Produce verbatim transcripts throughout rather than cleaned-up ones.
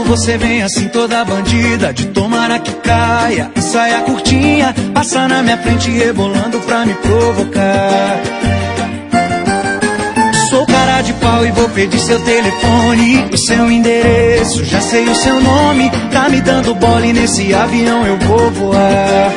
você vem assim toda bandida, de tomara que caia e saia curtinha, passa na minha frente rebolando pra me provocar. Sou cara de pau e vou pedir seu telefone, o seu endereço, já sei o seu nome. Tá me dando bola e nesse avião eu vou voar.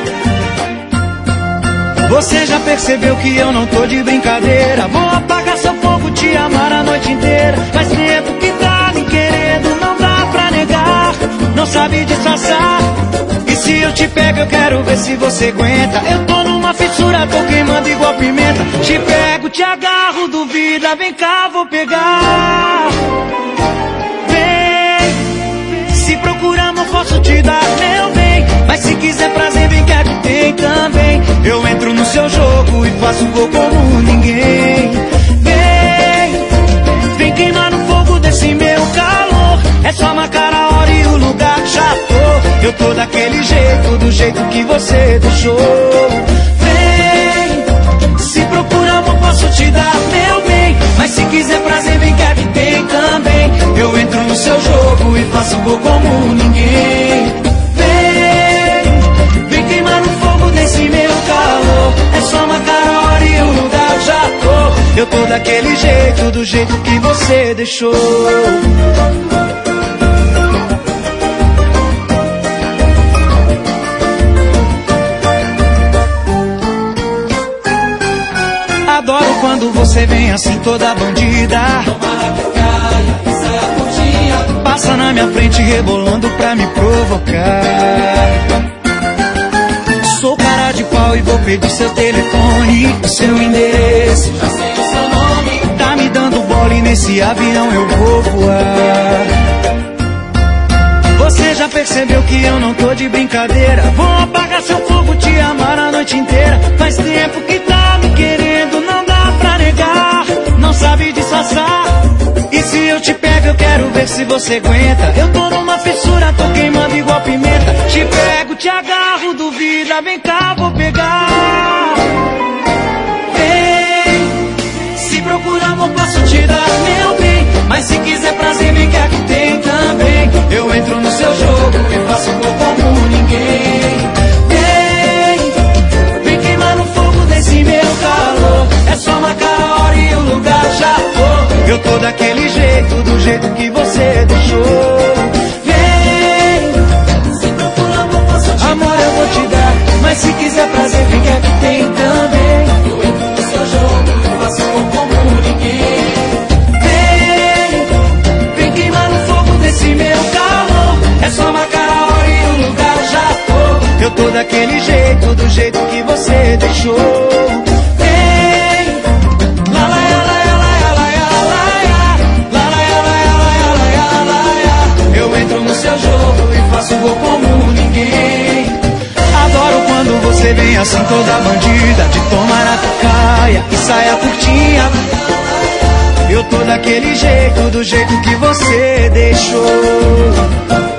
Você já percebeu que eu não tô de brincadeira, vou apagar seu fogo, te amar a noite inteira. Faz tempo que tá me querendo, não dá pra negar, não sabe disfarçar. E se eu te pego eu quero ver se você aguenta. Eu tô numa fissura, tô queimando igual pimenta. Te pego, te agarro, duvida, vem cá, vou pegar. Vem, se procurar não posso te dar, meu bem, mas se quiser prazer vem cá que tem também. Eu entro no seu jogo e faço gol como ninguém. Vem, vem queimar no fogo desse meu calor. É só marcar a hora e o lugar, já tô. Eu tô daquele jeito, do jeito que você deixou. Vem, se procurar eu posso te dar, meu bem, mas se quiser prazer vem cá que tem também. Eu entro no seu jogo e faço gol como ninguém. Vem, vem queimar no fogo desse meu calor. É só marcar a hora e o lugar, já tô. Eu tô daquele jeito, do jeito que você deixou. Adoro quando você vem assim toda bandida, tomara que caia e saia curtinha, passa na minha frente rebolando pra me provocar. Sou cara de pau e vou pedir seu telefone, o seu endereço, já sei o seu nome. Tá me dando bola e nesse avião eu vou voar. Você já percebeu que eu não tô de brincadeira, vou apagar seu fogo, te amar a noite inteira. Faz tempo que tá me querendo, não dá pra negar, não sabe disfarçar. E se eu te pego eu quero ver se você aguenta. Eu tô numa fissura, tô queimando igual pimenta. Te pego, te agarro, duvida, vem cá, vou pegar. Vem, se procurar amor posso te dar, meu bem, mas se quiser prazer vem cá que tem também. Eu entro no seu jogo e faço gol como ninguém. Vem, vem queimar no fogo desse meu calor. É só marcar a hora e o lugar, já tô. Eu tô daquele jeito, do jeito que você deixou. Vem, se procurar amor posso te amor dar, eu vou te dar, mas se quiser prazer vem cá que tem também. Eu entro no seu jogo e faço gol como ninguém. Esse meu calor, é só marcar a hora e o lugar, já tô. Eu tô daquele jeito, do jeito que você deixou. Vem, lá lá lá lá lá lá lá lá lá. Eu entro no seu jogo e faço gol como ninguém. Adoro quando você vem assim toda bandida, de tomara que caia e saia curtinha. Eu tô daquele jeito, do jeito que você deixou.